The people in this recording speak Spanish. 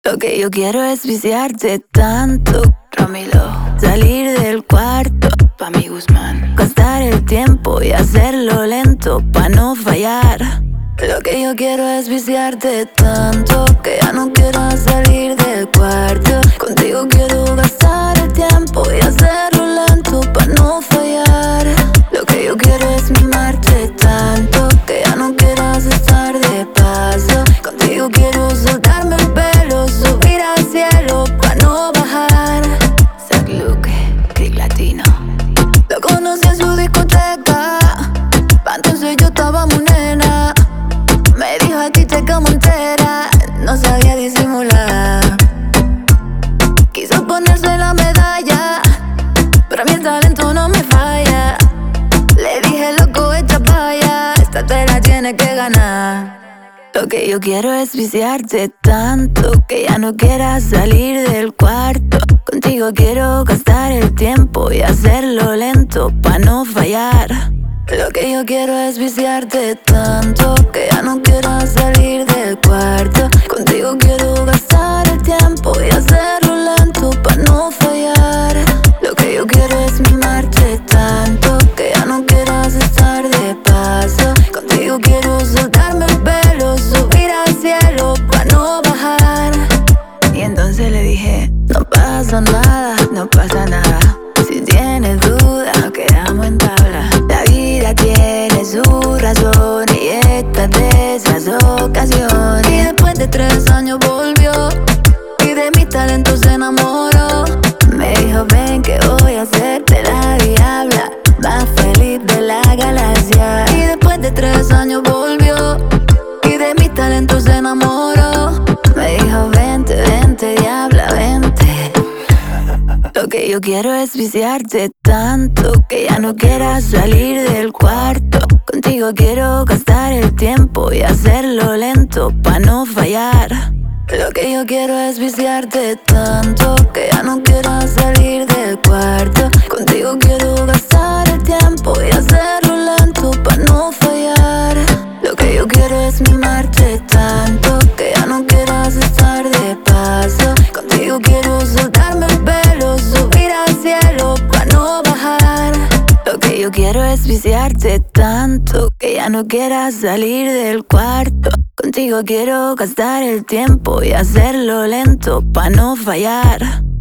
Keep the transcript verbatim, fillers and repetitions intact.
Lo que yo quiero es viciarte tanto, Ramilo. Salir del cuarto, pa' mi Guzmán. Gastar el tiempo y hacerlo lento, pa' no fallar. Lo que yo quiero es viciarte tanto, que ya no quiero salir del cuarto. Contigo quiero gastar el tiempo y hacerlo lento, pa' no fallar. Lo que yo quiero es mimarte tanto, que ya no quieras estar de paso. Contigo quiero soltarme el pelo, subir al cielo, pa' no bajar. Zack Luke, Click Latino. Lo conocí en su discoteca, pa' entonces yo estaba muy nena. Me dijo a ti te como entera, no sabía disimular. Quiso ponerse la medalla, pero a mí el talento no me falla. Le dije loco, echa pa' allá, esta te la tienes que ganar. Lo que yo quiero es viciarte tanto, que ya no quieras salir del cuarto. Contigo quiero gastar el tiempo y hacerlo lento, pa' no fallar. Lo que yo quiero es viciarte tanto, que ya no quieras salir del cuarto. Contigo quiero gastar el tiempo y hacerlo lento, pa' no fallar. Lo que yo quiero es mimarte tanto, que ya no quieras estar de paso. Contigo quiero soltarme el pelo, subir al cielo, pa' no bajar. Y entonces le dije, no pasa nada, no pasa nada. Si tienes duda, nos quedamos en tabla. La vida tiene su razón y esta es de esas ocasiones. Y después de tres años volvió y de mi talento se enamoró. Me dijo, ven que voy a hacerte la diabla más feliz de la galaxia. Y después de tres años volvió y de mi talento se enamoró. Me dijo, vente, vente, diabla, vente. Lo que yo quiero es viciarte tanto, que ya no quieras salir del cuarto. Contigo quiero gastar el tiempo y hacerlo lento, pa' no fallar. Lo que yo quiero es viciarte tanto, que ya no quieras salir del cuarto. Contigo quiero gastar el tiempo y hacerlo lento, pa' no fallar. Lo que yo quiero es mimarte tanto, que ya no quieras estar de paso. Contigo quiero soltarme el pelo, subir al cielo, pa' no bajar. Lo que yo quiero es viciarte tanto, que ya no quieras salir del cuarto. Contigo quiero gastar el tiempo y hacerlo lento, pa' no fallar.